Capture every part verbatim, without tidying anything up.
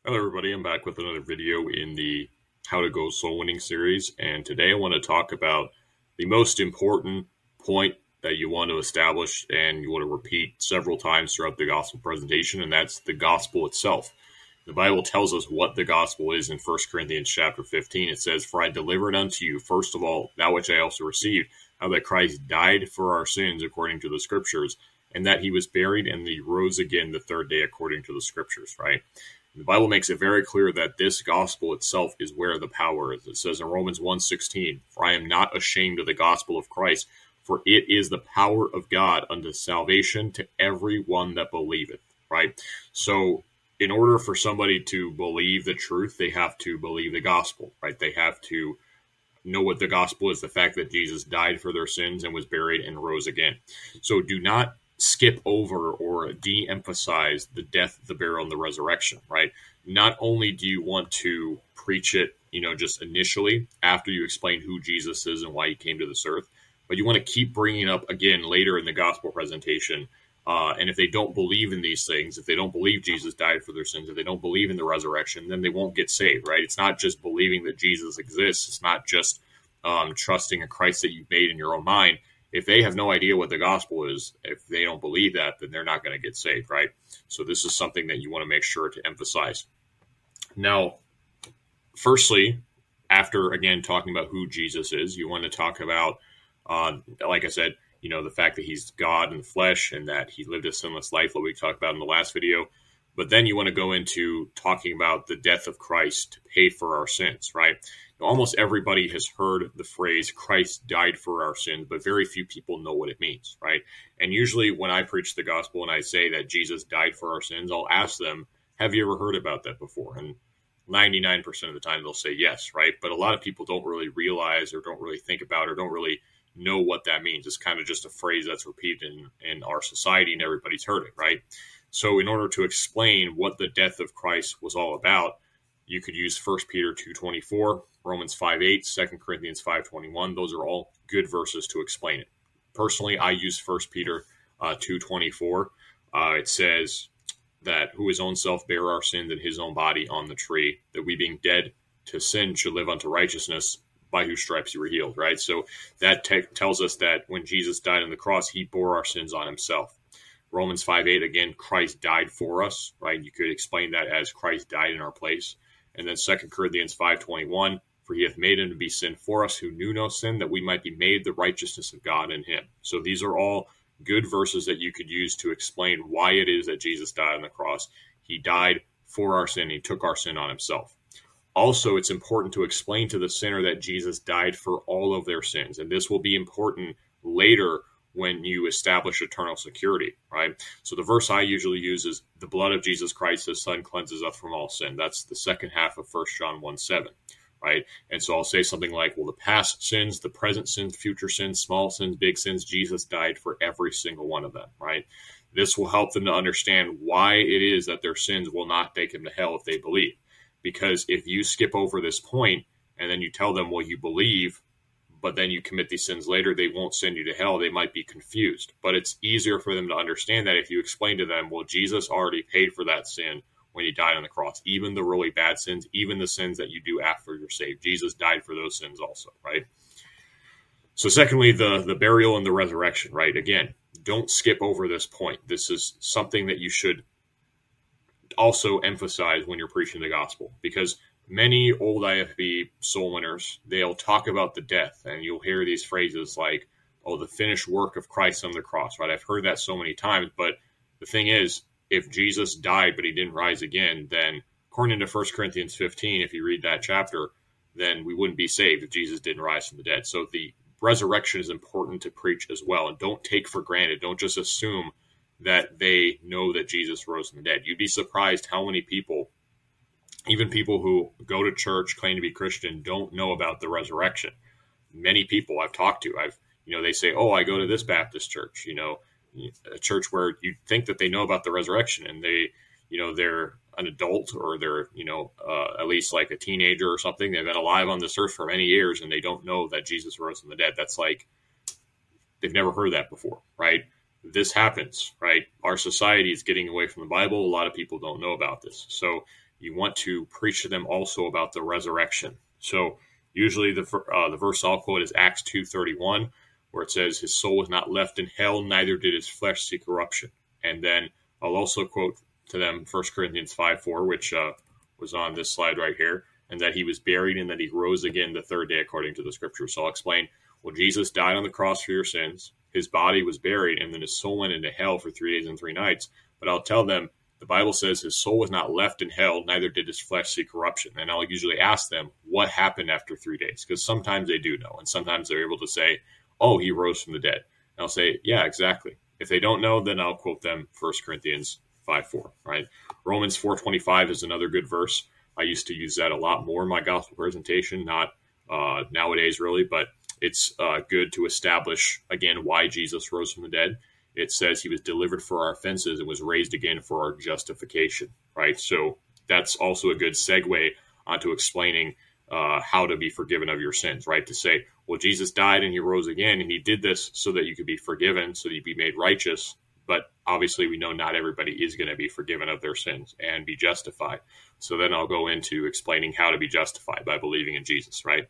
Hello everybody, I'm back with another video in the How to Go Soul Winning series, and today I want to talk about the most important point that you want to establish and you want to repeat several times throughout the gospel presentation, and that's the gospel itself. The Bible tells us what the gospel is in First Corinthians chapter fifteen. It says, "For I delivered unto you, first of all, that which I also received, how that Christ died for our sins according to the scriptures, and that he was buried, and he rose again the third day according to the scriptures," right? The Bible makes it very clear that this gospel itself is where the power is. It says in Romans one sixteen, "For I am not ashamed of the gospel of Christ, for it is the power of God unto salvation to every one that believeth," right? So in order for somebody to believe the truth, they have to believe the gospel, right? They have to know what the gospel is, the fact that Jesus died for their sins and was buried and rose again. So do not skip over or de-emphasize the death, the burial, and the resurrection, right? Not only do you want to preach it, you know, just initially after you explain who Jesus is and why he came to this earth, but you want to keep bringing it up again later in the gospel presentation. Uh, and if they don't believe in these things, if they don't believe Jesus died for their sins, if they don't believe in the resurrection, then they won't get saved, right? It's not just believing that Jesus exists. It's not just um, trusting a Christ that you've made in your own mind. If they have no idea what the gospel is, if they don't believe that, then they're not going to get saved, right? So this is something that you want to make sure to emphasize. Now, firstly, after, again, talking about who Jesus is, you want to talk about, uh, like I said, you know, the fact that he's God in the flesh and that he lived a sinless life, like we talked about in the last video. But then you want to go into talking about the death of Christ to pay for our sins, right? Almost everybody has heard the phrase Christ died for our sins, but very few people know what it means, right? And usually when I preach the gospel and I say that Jesus died for our sins, I'll ask them, have you ever heard about that before? And ninety-nine percent of the time they'll say yes, right? But a lot of people don't really realize or don't really think about or don't really know what that means. It's kind of just a phrase that's repeated in, in our society and everybody's heard it, right? So in order to explain what the death of Christ was all about, you could use First Peter two twenty-four, Romans five eight, Second Corinthians five twenty-one. Those are all good verses to explain it. Personally, I use First Peter uh, two twenty-four. Uh, it says that who his own self bare our sins in his own body on the tree, that we being dead to sin should live unto righteousness, by whose stripes you were healed, right? So that te- tells us that when Jesus died on the cross, he bore our sins on himself. Romans five eight, again, Christ died for us, right? You could explain that as Christ died in our place. And then Second Corinthians five twenty-one, for he hath made him to be sin for us who knew no sin, that we might be made the righteousness of God in him. So these are all good verses that you could use to explain why it is that Jesus died on the cross. He died for our sin. He took our sin on himself. Also, it's important to explain to the sinner that Jesus died for all of their sins. And this will be important later when you establish eternal security, right? So the verse I usually use is, the blood of Jesus Christ, his son, cleanses us from all sin. That's the second half of First John one seven, right? And so I'll say something like, well, the past sins, the present sins, future sins, small sins, big sins, Jesus died for every single one of them, right? This will help them to understand why it is that their sins will not take them to hell if they believe. Because if you skip over this point and then you tell them, well, you believe, but then you commit these sins later, they won't send you to hell. They might be confused. But it's easier for them to understand that if you explain to them, well, Jesus already paid for that sin when he died on the cross. Even the really bad sins, even the sins that you do after you're saved, Jesus died for those sins also, right? So secondly, the, the burial and the resurrection, right? Again, don't skip over this point. This is something that you should also emphasize when you're preaching the gospel, because many old I F B soul winners, they'll talk about the death, and you'll hear these phrases like, oh, the finished work of Christ on the cross, right? I've heard that so many times, but the thing is, if Jesus died but he didn't rise again, then according to First Corinthians fifteen, if you read that chapter, then we wouldn't be saved if Jesus didn't rise from the dead. So the resurrection is important to preach as well, and don't take for granted, don't just assume that they know that Jesus rose from the dead. You'd be surprised how many people, even people who go to church, claim to be Christian, don't know about the resurrection. Many people I've talked to, I've, you know, they say, oh, I go to this Baptist church, you know, a church where you think that they know about the resurrection, and they, you know, they're an adult, or they're, you know, uh, at least like a teenager or something. They've been alive on this earth for many years, and they don't know that Jesus rose from the dead. That's like, they've never heard that before, right? This happens, right? Our society is getting away from the Bible. A lot of people don't know about this. So you want to preach to them also about the resurrection. So usually the uh, the verse I'll quote is Acts two thirty-one, where it says, his soul was not left in hell, neither did his flesh see corruption. And then I'll also quote to them First Corinthians five four, which uh, was on this slide right here, and that he was buried and that he rose again the third day according to the scripture. So I'll explain, well, Jesus died on the cross for your sins. His body was buried, and then his soul went into hell for three days and three nights. But I'll tell them, the Bible says his soul was not left in hell, neither did his flesh see corruption. And I'll usually ask them what happened after three days, because sometimes they do know, and sometimes they're able to say, oh, he rose from the dead. And I'll say, yeah, exactly. If they don't know, then I'll quote them First Corinthians five four, right? Romans four twenty-five is another good verse. I used to use that a lot more in my gospel presentation, not uh, nowadays really, but it's uh, good to establish, again, why Jesus rose from the dead. It says he was delivered for our offenses and was raised again for our justification, right? So that's also a good segue onto explaining uh, how to be forgiven of your sins, right? To say, well, Jesus died and he rose again, and he did this so that you could be forgiven, so that you'd be made righteous. But obviously we know not everybody is going to be forgiven of their sins and be justified. So then I'll go into explaining how to be justified by believing in Jesus, right?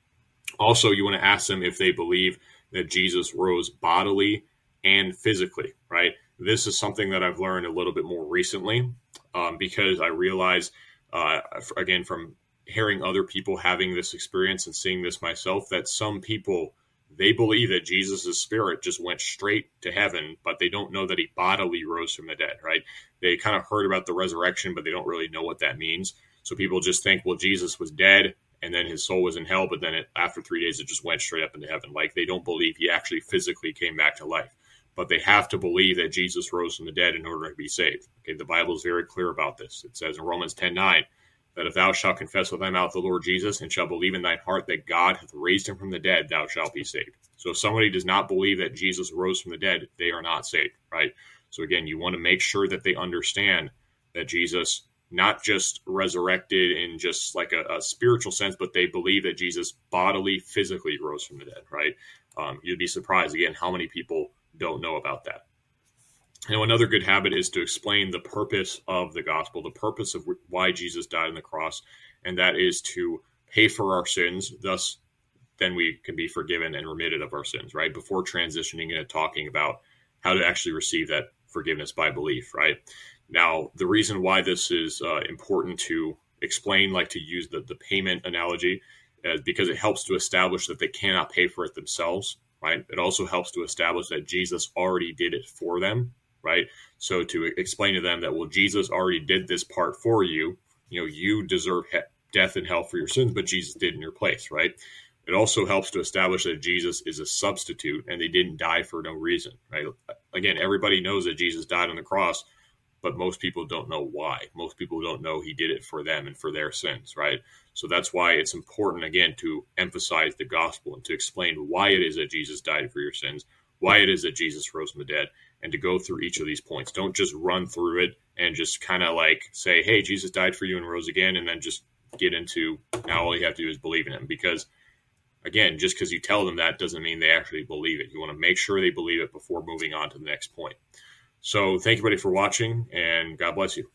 Also, you want to ask them if they believe that Jesus rose bodily and physically, right? This is something that I've learned a little bit more recently um, because I realize, uh, again, from hearing other people having this experience and seeing this myself, that some people, they believe that Jesus' spirit just went straight to heaven, but they don't know that he bodily rose from the dead, right? They kind of heard about the resurrection, but they don't really know what that means. So people just think, well, Jesus was dead and then his soul was in hell, but then it, after three days, it just went straight up into heaven. Like they don't believe he actually physically came back to life, but they have to believe that Jesus rose from the dead in order to be saved. Okay, the Bible is very clear about this. It says in Romans ten nine, that if thou shalt confess with thy mouth the Lord Jesus and shalt believe in thine heart that God hath raised him from the dead, thou shalt be saved. So if somebody does not believe that Jesus rose from the dead, they are not saved, right? So again, you want to make sure that they understand that Jesus not just resurrected in just like a, a spiritual sense, but they believe that Jesus bodily, physically rose from the dead, right? Um, you'd be surprised, again, how many people don't know about that. Now, another good habit is to explain the purpose of the gospel, the purpose of why Jesus died on the cross, and that is to pay for our sins. Thus, then we can be forgiven and remitted of our sins, right? Before transitioning into talking about how to actually receive that forgiveness by belief, right? Now, the reason why this is uh, important to explain, like to use the, the payment analogy, is because it helps to establish that they cannot pay for it themselves, right? It also helps to establish that Jesus already did it for them, right? So to explain to them that, well, Jesus already did this part for you. You know, you deserve he- death and hell for your sins, but Jesus did in your place, right? It also helps to establish that Jesus is a substitute and they didn't die for no reason, right? Again, everybody knows that Jesus died on the cross, but most people don't know why. Most people don't know he did it for them and for their sins, right? So that's why it's important, again, to emphasize the gospel and to explain why it is that Jesus died for your sins, why it is that Jesus rose from the dead, and to go through each of these points. Don't just run through it and just kind of like say, hey, Jesus died for you and rose again, and then just get into now all you have to do is believe in him. Because, again, just because you tell them that doesn't mean they actually believe it. You want to make sure they believe it before moving on to the next point. So thank you, everybody, for watching, and God bless you.